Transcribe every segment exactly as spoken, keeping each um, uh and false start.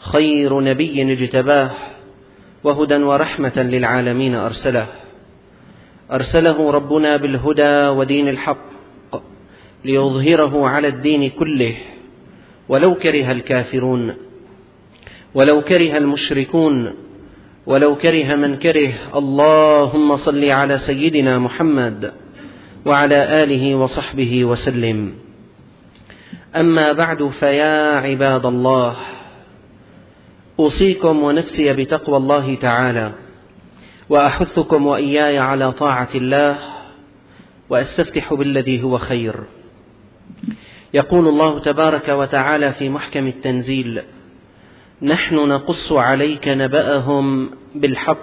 خير نبي اجتباه وهدى ورحمة للعالمين أرسله أرسله ربنا بالهدى ودين الحق ليظهره على الدين كله ولو كره الكافرون ولو كره المشركون ولو كره من كره. اللهم صل على سيدنا محمد وعلى آله وصحبه وسلم. أما بعد، فيا عباد الله، أوصيكم ونفسي بتقوى الله تعالى، وأحثكم وإياي على طاعة الله، وأستفتح بالذي هو خير. يقول الله تبارك وتعالى في محكم التنزيل: نحن نقص عليك نبأهم بالحق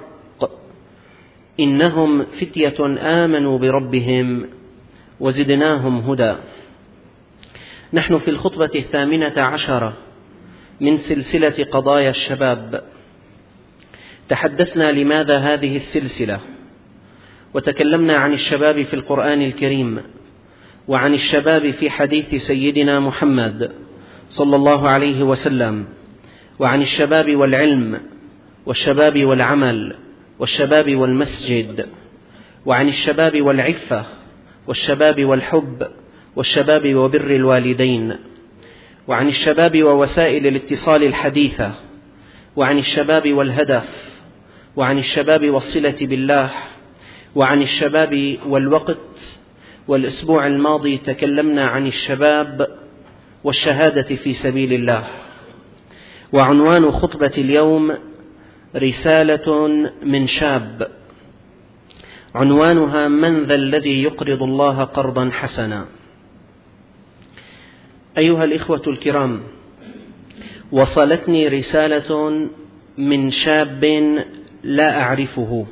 إنهم فتية آمنوا بربهم وزدناهم هدى. نحن في الخطبة الثامنة عشرة من سلسلة قضايا الشباب. تحدثنا لماذا هذه السلسلة، وتكلمنا عن الشباب في القرآن الكريم، وعن الشباب في حديث سيدنا محمد صلى الله عليه وسلم، وعن الشباب والعلم، والشباب والعمل، والشباب والمسجد، وعن الشباب والعفة، والشباب والحب، والشباب وبر الوالدين، وعن الشباب ووسائل الاتصال الحديثة، وعن الشباب والهدف، وعن الشباب والصلة بالله، وعن الشباب والوقت. والأسبوع الماضي تكلمنا عن الشباب والشهادة في سبيل الله. وعنوان خطبة اليوم رسالة من شاب، عنوانها: من ذا الذي يقرض الله قرضا حسنا. أيها الإخوة الكرام، وصلتني رسالة من شاب لا أعرفه،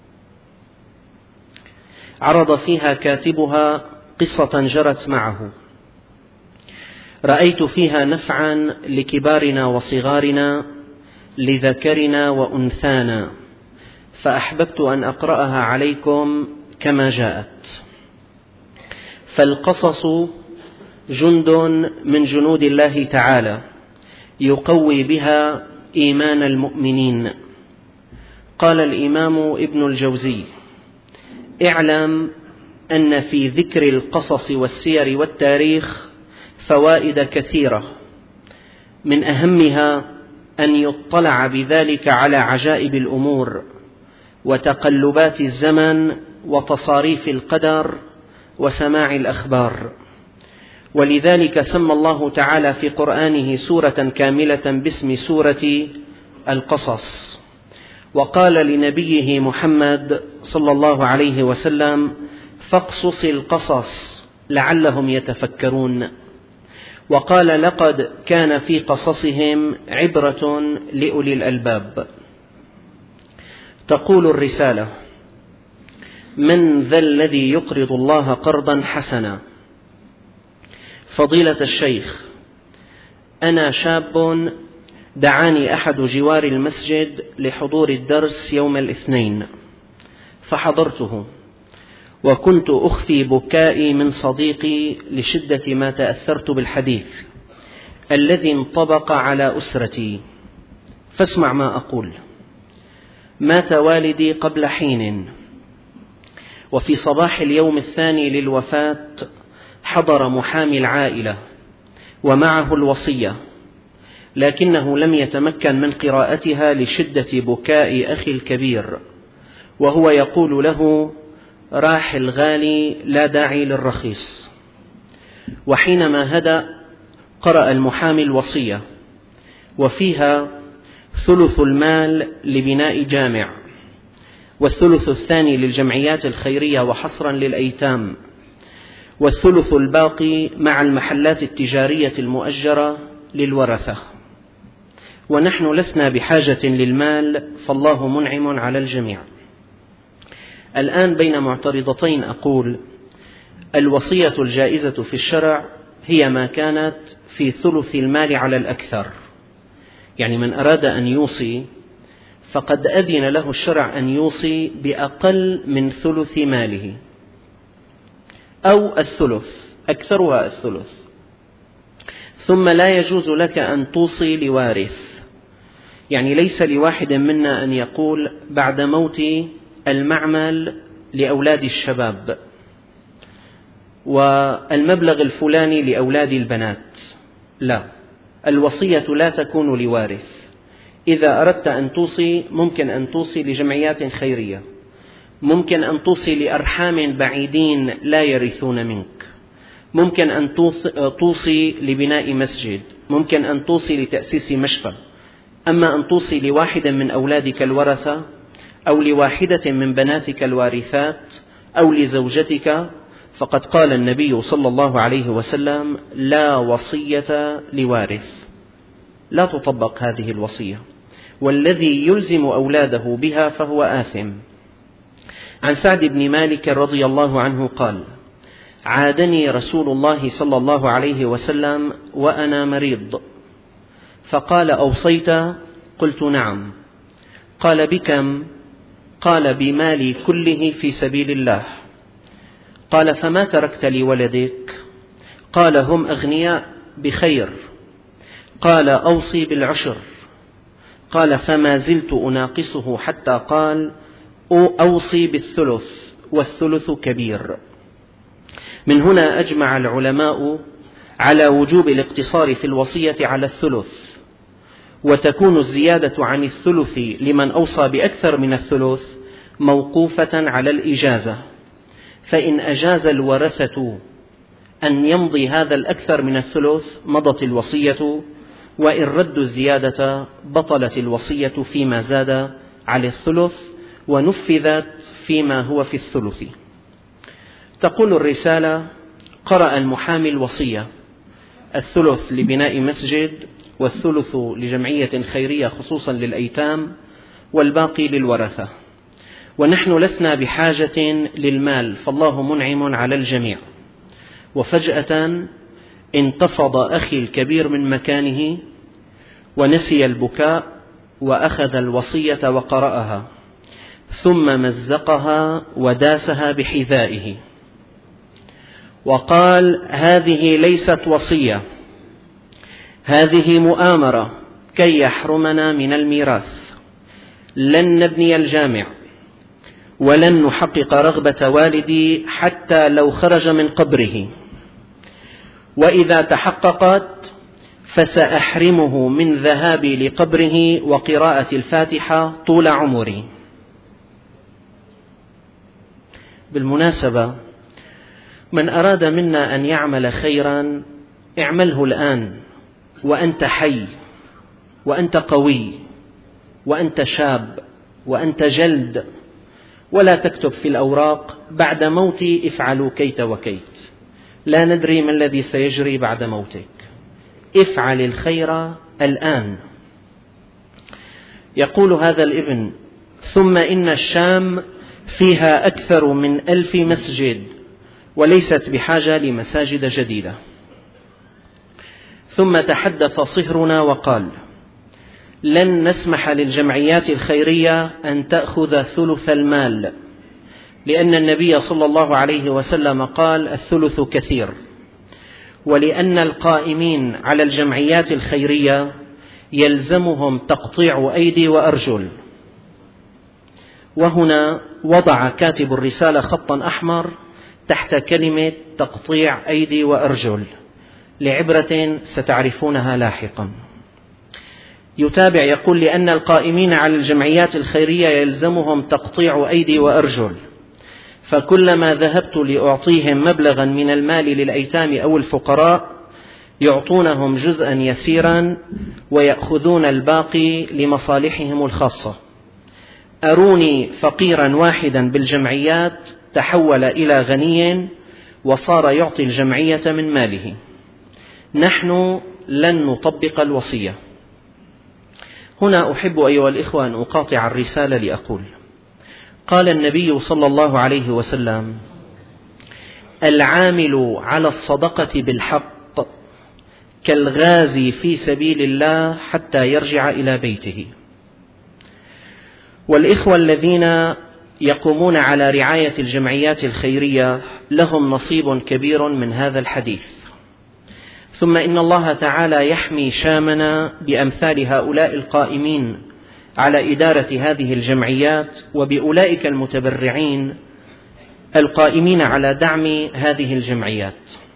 عرض فيها كاتبها قصة جرت معه، رأيت فيها نفعا لكبارنا وصغارنا، لذكرنا وأنثانا، فأحببت أن أقرأها عليكم كما جاءت. فالقصص جند من جنود الله تعالى يقوي بها إيمان المؤمنين. قال الإمام ابن الجوزي: اعلم أن في ذكر القصص والسير والتاريخ فوائد كثيرة، من أهمها أن يطلع بذلك على عجائب الأمور وتقلبات الزمن وتصاريف القدر وسماع الأخبار. ولذلك سمى الله تعالى في قرآنه سورة كاملة باسم سورة القصص، وقال لنبيه محمد صلى الله عليه وسلم: فاقصص القصص لعلهم يتفكرون. وقال: لقد كان في قصصهم عبرة لأولي الألباب. تقول الرسالة: من ذا الذي يقرض الله قرضا حسنا؟ فضيلة الشيخ، أنا شاب دعاني أحد جوار المسجد لحضور الدرس يوم الاثنين، فحضرته، وكنت أخفي بكائي من صديقي لشدة ما تأثرت بالحديث الذي انطبق على أسرتي. فاسمع ما أقول. مات والدي قبل حين، وفي صباح اليوم الثاني للوفاة حضر محامي العائلة ومعه الوصية، لكنه لم يتمكن من قراءتها لشدة بكاء أخي الكبير، وهو يقول له: راح الغالي لا داعي للرخيص. وحينما هدأ قرأ المحامي الوصية، وفيها ثلث المال لبناء جامع، والثلث الثاني للجمعيات الخيرية وحصرا للأيتام، والثلث الباقي مع المحلات التجارية المؤجرة للورثة. ونحن لسنا بحاجة للمال، فالله منعم على الجميع. الآن بين معترضتين أقول: الوصية الجائزة في الشرع هي ما كانت في ثلث المال على الأكثر، يعني من أراد أن يوصي فقد أذن له الشرع أن يوصي بأقل من ثلث ماله، أو الثلث، أكثرها الثلث. ثم لا يجوز لك أن توصي لوارث، يعني ليس لواحد منا أن يقول بعد موت المعمل لأولاد الشباب والمبلغ الفلاني لأولاد البنات، لا، الوصية لا تكون لوارث. إذا أردت أن توصي ممكن أن توصي لجمعيات خيرية، ممكن أن توصي لأرحام بعيدين لا يرثون منك، ممكن أن توصي لبناء مسجد، ممكن أن توصي لتأسيس مشفى. أما أن توصي لواحد من أولادك الورثة أو لواحدة من بناتك الوارثات أو لزوجتك، فقد قال النبي صلى الله عليه وسلم: لا وصية لوارث. لا تطبق هذه الوصية، والذي يلزم أولاده بها فهو آثم. عن سعد بن مالك رضي الله عنه قال: عادني رسول الله صلى الله عليه وسلم وأنا مريض، فقال: أوصيت؟ قلت: نعم. قال: بكم؟ قال: بمالي كله في سبيل الله. قال: فما تركت لولدك؟ قال: هم أغنياء بخير. قال: أوصي بالعشر. قال: فما زلت أناقصه حتى قال: أوصي بالثلث، والثلث كبير. من هنا أجمع العلماء على وجوب الاقتصار في الوصية على الثلث، وتكون الزيادة عن الثلث لمن أوصى بأكثر من الثلث موقوفة على الإجازة، فإن أجاز الورثة أن يمضي هذا الأكثر من الثلث مضت الوصية، وإن ردوا الزيادة بطلت الوصية فيما زاد على الثلث ونفذت فيما هو في الثلث. تقول الرسالة: قرأ المحامي الوصية، الثلث لبناء مسجد، والثلث لجمعية خيرية خصوصا للأيتام، والباقي للورثة، ونحن لسنا بحاجة للمال، فالله منعم على الجميع. وفجأة انتفض أخي الكبير من مكانه ونسي البكاء وأخذ الوصية وقرأها، ثم مزقها وداسها بحذائه وقال: هذه ليست وصية، هذه مؤامرة كي يحرمنا من الميراث. لن نبني الجامع ولن نحقق رغبة والدي حتى لو خرج من قبره، وإذا تحققت فسأحرمه من ذهابي لقبره وقراءة الفاتحة طول عمري. بالمناسبة، من أراد منا أن يعمل خيرا اعمله الآن وأنت حي وأنت قوي وأنت شاب وأنت جلد، ولا تكتب في الأوراق: بعد موتي افعلوا كيت وكيت. لا ندري ما الذي سيجري بعد موتك. افعل الخير الآن. يقول هذا الابن: ثم إن الشام فيها أكثر من ألف مسجد وليست بحاجة لمساجد جديدة. ثم تحدث صهرنا وقال: لن نسمح للجمعيات الخيرية أن تأخذ ثلث المال، لأن النبي صلى الله عليه وسلم قال: الثلث كثير، ولأن القائمين على الجمعيات الخيرية يلزمهم تقطيع أيدي وأرجل. وهنا وضع كاتب الرسالة خطا أحمر تحت كلمة تقطيع أيدي وأرجل لعبرة ستعرفونها لاحقا. يتابع يقول: لأن القائمين على الجمعيات الخيرية يلزمهم تقطيع أيدي وأرجل، فكلما ذهبت لأعطيهم مبلغا من المال للأيتام أو الفقراء يعطونهم جزءا يسيرا ويأخذون الباقي لمصالحهم الخاصة. أروني فقيرا واحدا بالجمعيات تحول إلى غني وصار يعطي الجمعية من ماله. نحن لن نطبق الوصية. هنا أحب أيها الإخوة أن أقاطع الرسالة لأقول: قال النبي صلى الله عليه وسلم: العامل على الصدقة بالحق كالغازي في سبيل الله حتى يرجع إلى بيته. والإخوة الذين يقومون على رعاية الجمعيات الخيرية لهم نصيب كبير من هذا الحديث، ثم إن الله تعالى يحمي شامنا بأمثال هؤلاء القائمين على إدارة هذه الجمعيات وبأولئك المتبرعين القائمين على دعم هذه الجمعيات.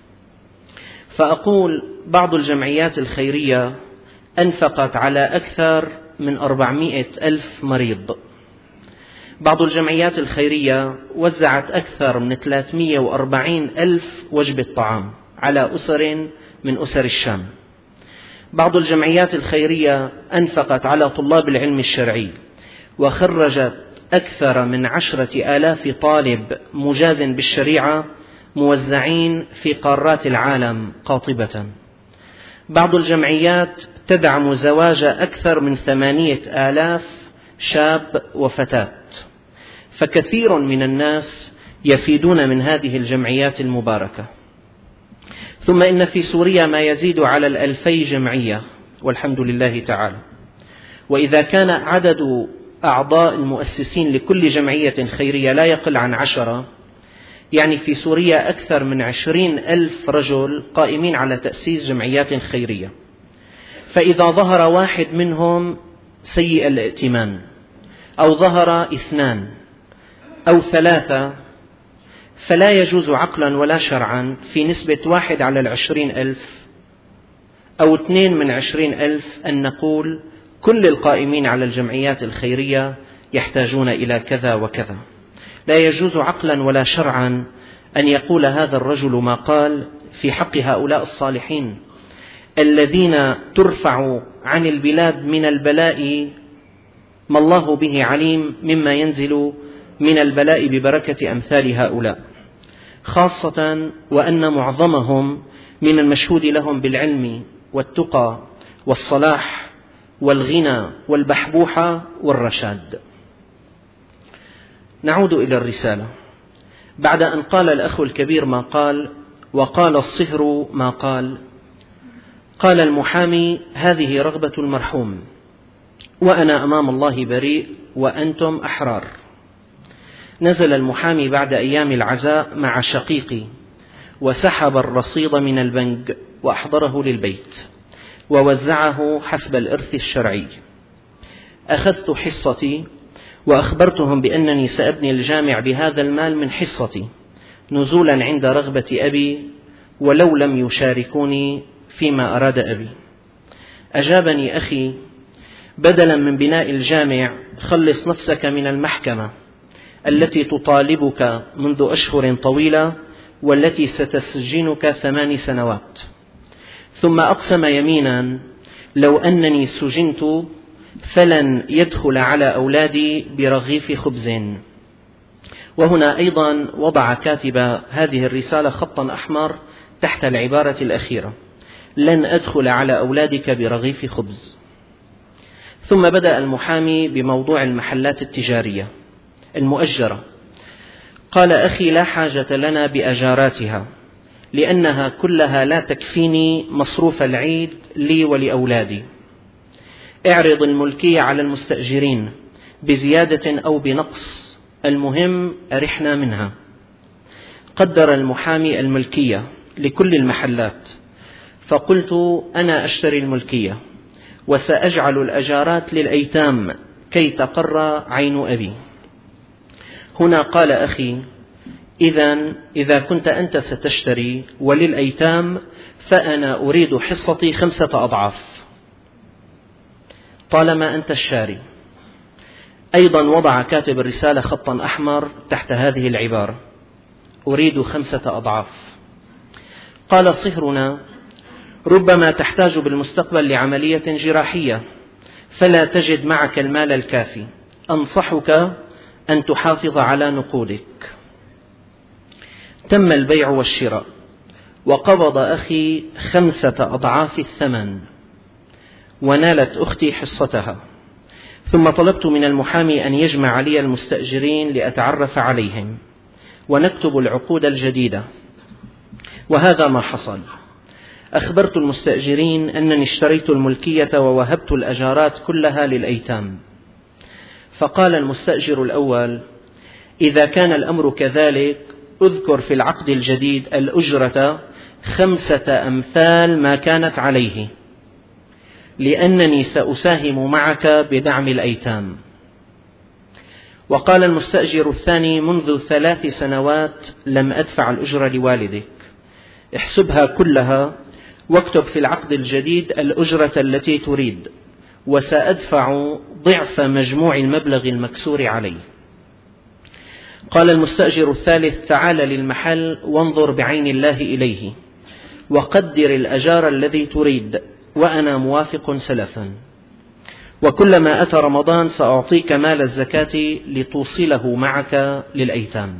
فأقول بعض الجمعيات الخيرية أنفقت على أكثر من أربعمائة ألف مريض، بعض الجمعيات الخيرية وزعت أكثر من ثلاثمائة وأربعين ألف وجبة طعام على أسر من أسر الشام، بعض الجمعيات الخيرية أنفقت على طلاب العلم الشرعي وخرجت أكثر من عشرة آلاف طالب مجاز بالشريعة موزعين في قارات العالم قاطبة، بعض الجمعيات تدعم زواج أكثر من ثمانية آلاف شاب وفتاة، فكثير من الناس يفيدون من هذه الجمعيات المباركة. ثم إن في سوريا ما يزيد على الألفي جمعية والحمد لله تعالى، وإذا كان عدد أعضاء المؤسسين لكل جمعية خيرية لا يقل عن عشرة، يعني في سوريا أكثر من عشرين ألف رجل قائمين على تأسيس جمعيات خيرية. فإذا ظهر واحد منهم سيء الائتمان أو ظهر اثنان أو ثلاثة، فلا يجوز عقلا ولا شرعا في نسبة واحد على العشرين ألف أو اثنين من عشرين ألف أن نقول كل القائمين على الجمعيات الخيرية يحتاجون إلى كذا وكذا. لا يجوز عقلا ولا شرعا أن يقول هذا الرجل ما قال في حق هؤلاء الصالحين الذين ترفع عن البلاد من البلاء ما الله به عليم مما ينزل من البلاء ببركة أمثال هؤلاء، خاصة وأن معظمهم من المشهود لهم بالعلم والتقى والصلاح والغنى والبحبوحة والرشاد. نعود إلى الرسالة. بعد أن قال الأخ الكبير ما قال وقال الصهر ما قال، قال المحامي: هذه رغبة المرحوم وأنا أمام الله بريء وأنتم أحرار. نزل المحامي بعد أيام العزاء مع شقيقي وسحب الرصيد من البنك وأحضره للبيت ووزعه حسب الإرث الشرعي. أخذت حصتي وأخبرتهم بأنني سأبني الجامع بهذا المال من حصتي نزولا عند رغبة أبي ولو لم يشاركوني فيما أراد أبي. أجابني أخي: بدلا من بناء الجامع خلص نفسك من المحكمة التي تطالبك منذ أشهر طويلة والتي ستسجنك ثمان سنوات. ثم أقسم يمينا: لو أنني سجنت فلن يدخل على أولادي برغيف خبز. وهنا أيضا وضع كاتب هذه الرسالة خطا أحمر تحت العبارة الأخيرة: لن أدخل على أولادك برغيف خبز. ثم بدأ المحامي بموضوع المحلات التجارية المؤجرة. قال: أخي لا حاجة لنا بأجاراتها لأنها كلها لا تكفيني مصروف العيد لي ولأولادي. اعرض الملكية على المستأجرين بزيادة أو بنقص، المهم أرحنا منها. قدر المحامي الملكية لكل المحلات، فقلت: أنا أشتري الملكية وسأجعل الأجارات للأيتام كي تقر عين أبي. هنا قال أخي: إذن إذا كنت أنت ستشتري وللأيتام فأنا أريد حصتي خمسة أضعاف طالما أنت الشاري. أيضا وضع كاتب الرسالة خطا أحمر تحت هذه العبارة: أريد خمسة أضعاف. قال صهرنا: ربما تحتاج بالمستقبل لعملية جراحية فلا تجد معك المال الكافي، أنصحك أن تحافظ على نقودك. تم البيع والشراء وقبض أخي خمسة أضعاف الثمن ونالت أختي حصتها. ثم طلبت من المحامي أن يجمع لي المستأجرين لأتعرف عليهم ونكتب العقود الجديدة، وهذا ما حصل. أخبرت المستأجرين أنني اشتريت الملكية ووهبت الأجارات كلها للأيتام. فقال المستأجر الأول: إذا كان الأمر كذلك اذكر في العقد الجديد الأجرة خمسة أمثال ما كانت عليه، لأنني سأساهم معك بدعم الأيتام. وقال المستأجر الثاني: منذ ثلاث سنوات لم أدفع الأجرة لوالدك، احسبها كلها واكتب في العقد الجديد الأجرة التي تريد، وسأدفع ضعف مجموع المبلغ المكسور عليه. قال المستأجر الثالث: تعال للمحل وانظر بعين الله إليه، وقدر الأجار الذي تريد، وأنا موافق سلفا، وكلما أتى رمضان سأعطيك مال الزكاة لتوصله معك للأيتام.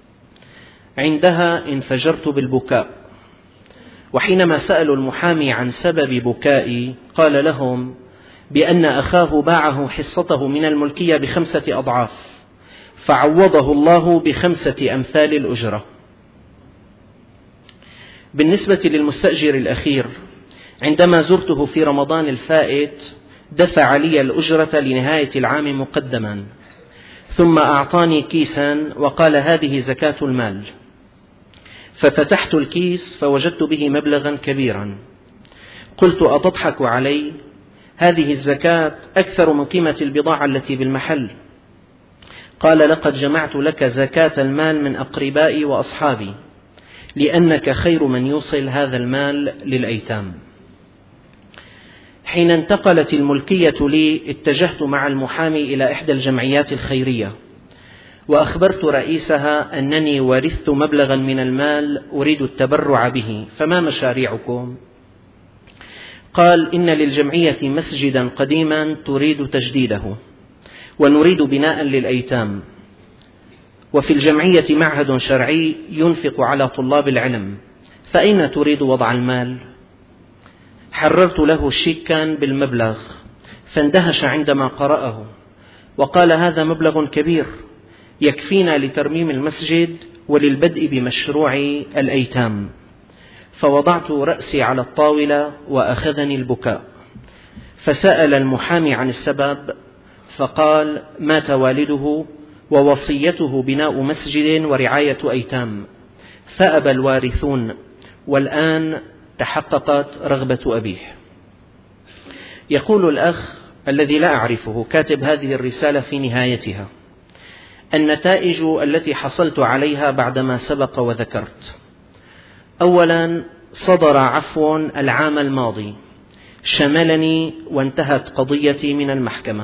عندها انفجرت بالبكاء، وحينما سألوا المحامي عن سبب بكائي قال لهم بأن أخاه باعه حصته من الملكية بخمسة أضعاف، فعوضه الله بخمسة أمثال الأجرة. بالنسبة للمستأجر الأخير، عندما زرته في رمضان الفائت دفع لي الأجرة لنهاية العام مقدما، ثم أعطاني كيسا وقال: هذه زكاة المال. ففتحت الكيس فوجدت به مبلغا كبيرا. قلت: أتضحك علي؟ هذه الزكاة أكثر من قيمة البضاعة التي بالمحل. قال: لقد جمعت لك زكاة المال من أقربائي وأصحابي، لأنك خير من يوصل هذا المال للأيتام. حين انتقلت الملكية لي اتجهت مع المحامي إلى إحدى الجمعيات الخيرية، وأخبرت رئيسها أنني ورثت مبلغا من المال أريد التبرع به، فما مشاريعكم؟ قال: إن للجمعية مسجدا قديما تريد تجديده، ونريد بناء للأيتام، وفي الجمعية معهد شرعي ينفق على طلاب العلم، فأين تريد وضع المال؟ حررت له شيكا بالمبلغ، فاندهش عندما قرأه وقال: هذا مبلغ كبير يكفينا لترميم المسجد وللبدء بمشروع الأيتام. فوضعت رأسي على الطاولة وأخذني البكاء. فسأل المحامي عن السبب، فقال: مات والده ووصيته بناء مسجد ورعاية أيتام، فأبى الوارثون، والآن تحققت رغبة أبيه. يقول الأخ الذي لا أعرفه كاتب هذه الرسالة في نهايتها: النتائج التي حصلت عليها بعدما سبق وذكرت: أولا، صدر عفو العام الماضي شملني وانتهت قضيتي من المحكمة.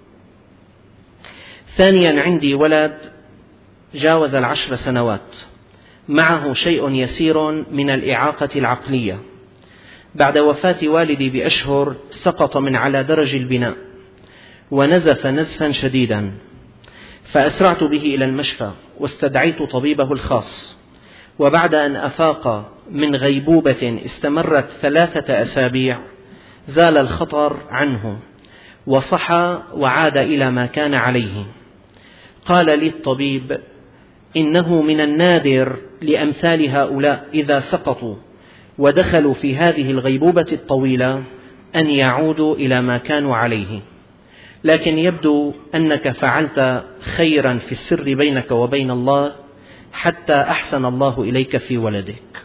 ثانيا، عندي ولد جاوز العشر سنوات معه شيء يسير من الإعاقة العقلية. بعد وفاة والدي بأشهر سقط من على درج البناء ونزف نزفا شديدا، فأسرعت به إلى المشفى واستدعيت طبيبه الخاص، وبعد أن أفاق من غيبوبة استمرت ثلاثة أسابيع زال الخطر عنه وصحى وعاد إلى ما كان عليه. قال لي الطبيب: إنه من النادر لأمثال هؤلاء إذا سقطوا ودخلوا في هذه الغيبوبة الطويلة أن يعودوا إلى ما كانوا عليه، لكن يبدو أنك فعلت خيرا في السر بينك وبين الله حتى أحسن الله إليك في ولدك.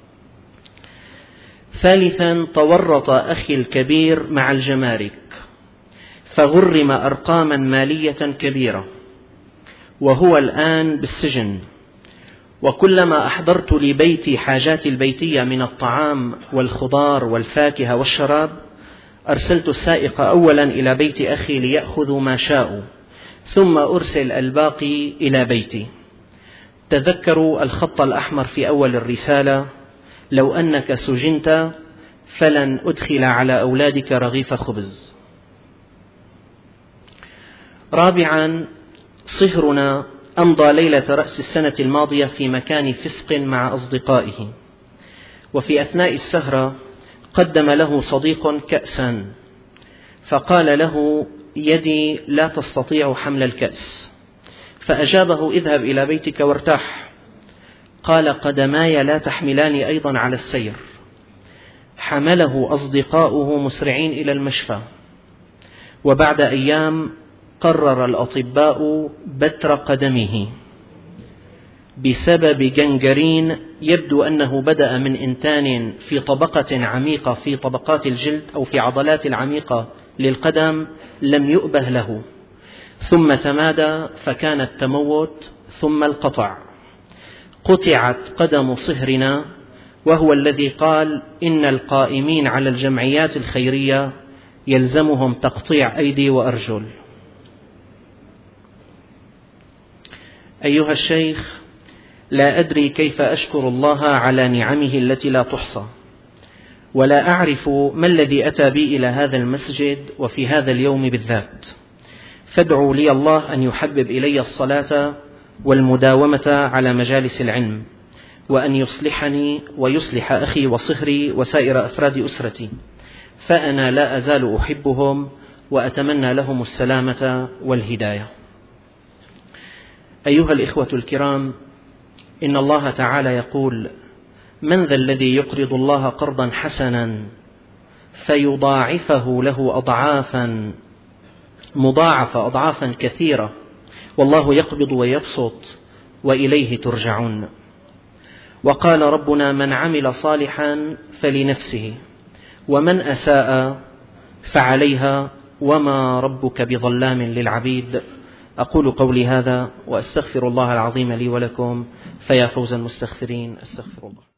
ثالثا، تورط أخي الكبير مع الجمارك فغرم أرقاما مالية كبيرة، وهو الآن بالسجن، وكلما أحضرت لبيتي حاجات البيتية من الطعام والخضار والفاكهة والشراب أرسلت السائق أولا إلى بيت أخي ليأخذوا ما شاءوا، ثم أرسل الباقي إلى بيتي. تذكروا الخط الأحمر في أول الرسالة: لو أنك سجنت فلن أدخل على أولادك رغيف خبز. رابعا، صهرنا أمضى ليلة رأس السنة الماضية في مكان فسق مع أصدقائه، وفي أثناء السهرة قدم له صديق كأسا، فقال له: يدي لا تستطيع حمل الكأس، فأجابه: اذهب إلى بيتك وارتاح. قال: قدماي لا تحملان أيضا على السير. حمله أصدقاؤه مسرعين إلى المشفى، وبعد أيام قرر الأطباء بتر قدمه، بسبب جنجرين يبدو أنه بدأ من إنتان في طبقة عميقة في طبقات الجلد أو في عضلات العميقة للقدم لم يؤبه له، ثم تمادى فكان التموت ثم القطع. قطعت قدم صهرنا، وهو الذي قال إن القائمين على الجمعيات الخيرية يلزمهم تقطيع أيدي وأرجل. أيها الشيخ، لا أدري كيف أشكر الله على نعمه التي لا تحصى، ولا أعرف ما الذي أتى بي إلى هذا المسجد وفي هذا اليوم بالذات، فادعوا لي الله أن يحبب إلي الصلاة والمداومة على مجالس العلم، وأن يصلحني ويصلح أخي وصهري وسائر أفراد أسرتي، فأنا لا أزال أحبهم وأتمنى لهم السلامة والهداية. أيها الإخوة الكرام، إن الله تعالى يقول: من ذا الذي يقرض الله قرضا حسنا فيضاعفه له أضعافا مضاعفة أضعافا كثيرة، والله يقبض ويبسط وإليه ترجعون. وقال ربنا: من عمل صالحا فلنفسه ومن أساء فعليها وما ربك بظلام للعبيد. أقول قولي هذا وأستغفر الله العظيم لي ولكم، فيا فوز المستغفرين. أستغفر الله.